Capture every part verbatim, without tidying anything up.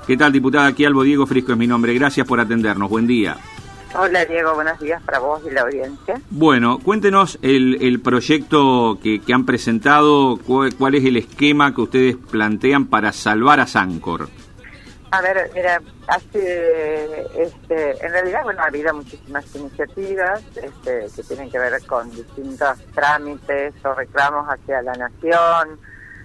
¿Qué tal, diputada? Aquí Albo Diego Frisco es mi nombre. Gracias por atendernos. Buen día. Hola, Diego. Buenos días para vos y la audiencia. Bueno, cuéntenos el, el proyecto que, que han presentado, cuál, cuál es el esquema que ustedes plantean para salvar a Sancor. A ver, mira, hace, este, en realidad, bueno, ha habido muchísimas iniciativas este, que tienen que ver con distintos trámites o reclamos hacia la nación,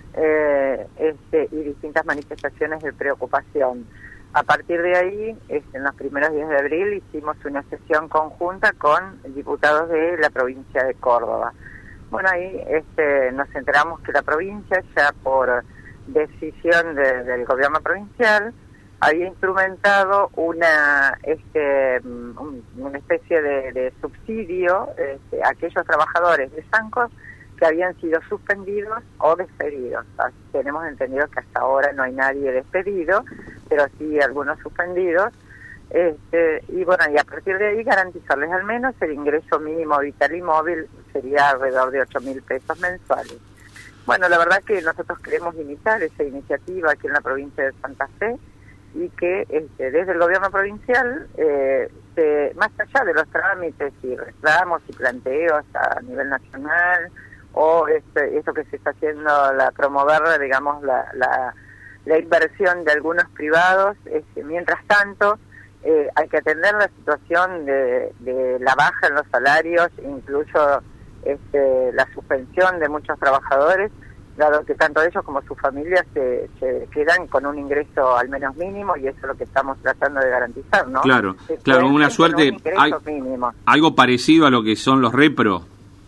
eh, este, y distintas manifestaciones de preocupación. A partir de ahí, este, en los primeros días de abril, hicimos una sesión conjunta con diputados de la provincia de Córdoba. Bueno, ahí este, nos enteramos que la provincia, ya por decisión de, del gobierno provincial, había instrumentado una este un, una especie de, de subsidio este, a aquellos trabajadores de Sancor que habían sido suspendidos o despedidos. Así, tenemos entendido que hasta ahora no hay nadie despedido, pero sí algunos suspendidos. Este, y bueno, y a partir de ahí garantizarles al menos el ingreso mínimo vital y móvil, sería alrededor de ocho mil pesos mensuales. Bueno, la verdad que nosotros queremos iniciar esa iniciativa aquí en la provincia de Santa Fe, y que este, desde el gobierno provincial, eh, se, más allá de los trámites y reclamos y planteos a nivel nacional, o este, eso que se está haciendo, la promover, digamos, la, la, la inversión de algunos privados, este, mientras tanto, eh, hay que atender la situación de, de la baja en los salarios, incluso este, la suspensión de muchos trabajadores, dado que tanto ellos como sus familias se, se quedan con un ingreso al menos mínimo, y eso es lo que estamos tratando de garantizar, ¿no? Claro, claro, una suerte, un hay, algo parecido a lo que son los repro.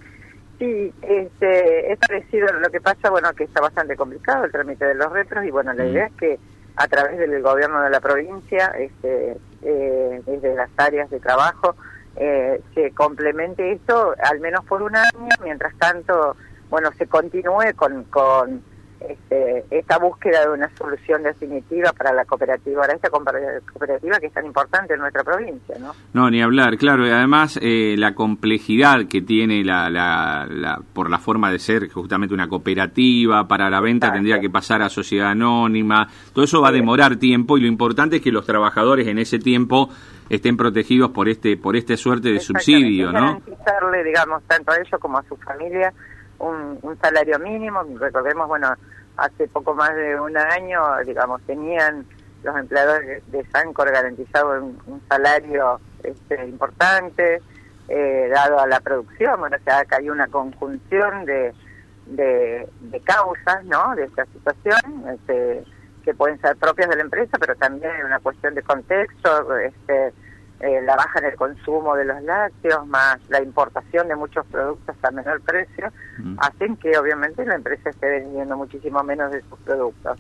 Sí, este, es parecido. Lo que pasa, bueno, que está bastante complicado el trámite de los repros, y bueno, la mm. idea es que a través del gobierno de la provincia, este, eh, desde las áreas de trabajo, eh, se complemente esto, al menos por un año, mientras tanto, bueno, se continúe con, con este, esta búsqueda de una solución definitiva para la cooperativa, para esta cooperativa que es tan importante en nuestra provincia, ¿no? No, ni hablar, claro, y además eh, la complejidad que tiene la, la, la por la forma de ser justamente una cooperativa, para la venta Exacto. tendría que pasar a sociedad anónima, todo eso va a demorar tiempo, y lo importante es que los trabajadores en ese tiempo estén protegidos por este por esta suerte de subsidio, ¿no? Garantizarle, digamos, tanto a ellos como a sus familias Un, un salario mínimo. Recordemos, bueno, hace poco más de un año, digamos, tenían los empleadores de, de Sancor garantizado un, un salario este, importante, eh, dado a la producción. Bueno, o sea, acá hay una conjunción de, de, de causas, ¿no?, de esta situación, este, que pueden ser propias de la empresa, pero también hay una cuestión de contexto, este, Eh, la baja en el consumo de los lácteos, más la importación de muchos productos a menor precio, mm. hacen que obviamente la empresa esté vendiendo muchísimo menos de sus productos.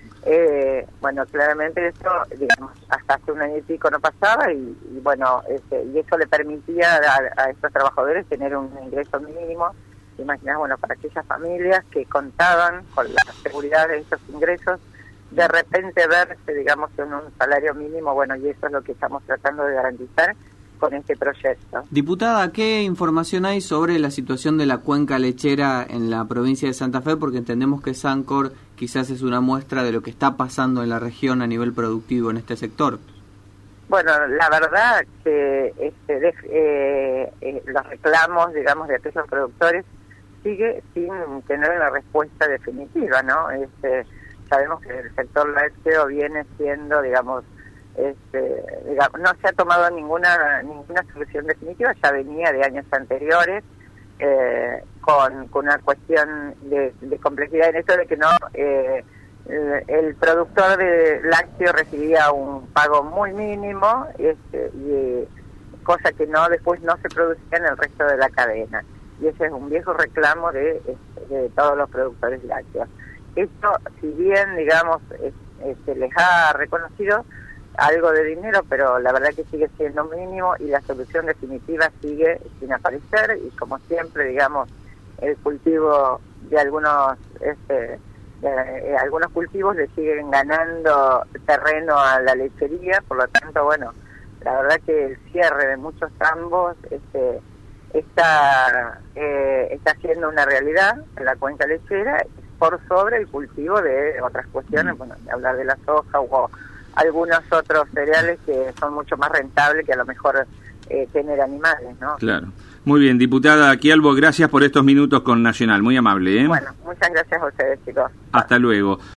Eh, bueno, claramente eso, digamos, hasta hace un año y pico no pasaba, y, y bueno, este, y eso le permitía a, a estos trabajadores tener un ingreso mínimo. Imaginás, bueno, para aquellas familias que contaban con la seguridad de esos ingresos, de repente verse, digamos, en un salario mínimo, bueno, y eso es lo que estamos tratando de garantizar con este proyecto. Diputada, ¿qué información hay sobre la situación de la cuenca lechera en la provincia de Santa Fe? Porque entendemos que Sancor quizás es una muestra de lo que está pasando en la región a nivel productivo en este sector. Bueno, la verdad que este, de, eh, eh, los reclamos, digamos, de aquellos productores sigue sin tener una respuesta definitiva, ¿no? Este, sabemos que el sector lácteo viene siendo, digamos, este, digamos, no se ha tomado ninguna ninguna solución definitiva, ya venía de años anteriores, eh, con, con una cuestión de, de complejidad en esto de que no eh, el, el productor de lácteo recibía un pago muy mínimo, este, y cosa que no después no se producía en el resto de la cadena, y ese es un viejo reclamo de, de todos los productores lácteos. Esto, si bien, digamos, es, es, se les ha reconocido algo de dinero, pero la verdad que sigue siendo mínimo, y la solución definitiva sigue sin aparecer, y como siempre, digamos, el cultivo de algunos este, de, de algunos cultivos le siguen ganando terreno a la lechería. Por lo tanto, bueno, la verdad que el cierre de muchos tambos este, está, eh, está siendo una realidad en la cuenca lechera, por sobre el cultivo de otras cuestiones, bueno, de hablar de la soja o, algunos otros cereales que son mucho más rentables que a lo mejor eh, tener animales, ¿no? Claro. Muy bien, diputada Quialbo, gracias por estos minutos con Nacional, muy amable, ¿eh? Bueno, muchas gracias a ustedes, chicos. Hasta luego.